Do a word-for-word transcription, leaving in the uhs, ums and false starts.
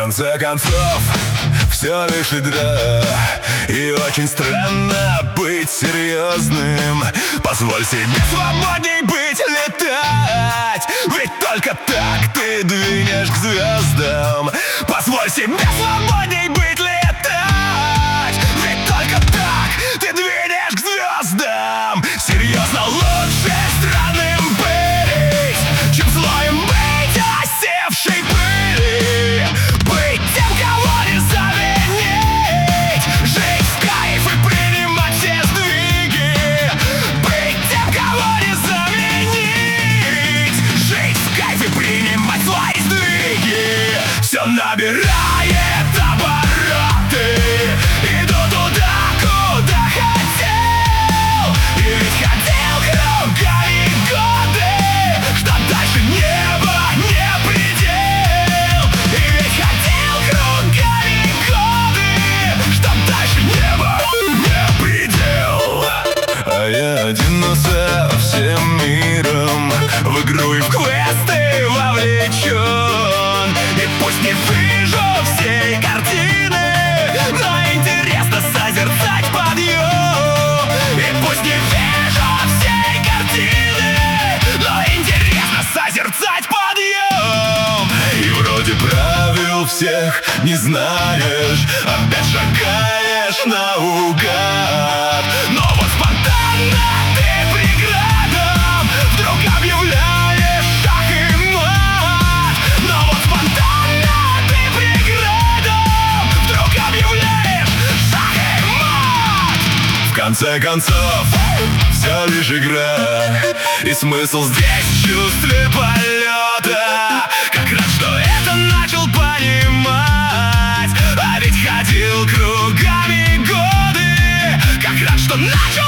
конце концов, все лишь игра. И очень странно быть серьезным. Позволь себе свободней быть, летать. Ведь только так ты двинешь к звездам. Позволь себе свободней быть, летать. Ведь только так ты двинешь к звездам. Серьезно, лучше странным быть, чем злоем быть осевшей пыли. Быть тем, кого не заменить. Жить в кайф и принимать все сдвиги. Быть тем, кого не заменить. Жить в кайф и принимать свои сдвиги. Все набирает обороты. Иду туда, куда хотел. И ведь ходил кругами годы, что дальше небо не предел. И ведь ходил кругами годы, что дальше небо не предел. А я один, но со всем миром в игру и в квесты вовлечен. И пусть не вижу всей картины, но интересно созерцать подъем. И пусть не вижу всей картины, но интересно созерцать подъем. И вроде правил всех не знаешь, опять шагаешь наугад. Но вот спонтанно ты преградам вдруг объявляешь шах и мат. Но вот спонтанно ты преградам вдруг объявляешь шах и мат. В конце концов, все лишь игра. И смысл здесь в чувстве полета. Как рад, что это начал понимать. А ведь ходил кругами годы. Как рад, что начал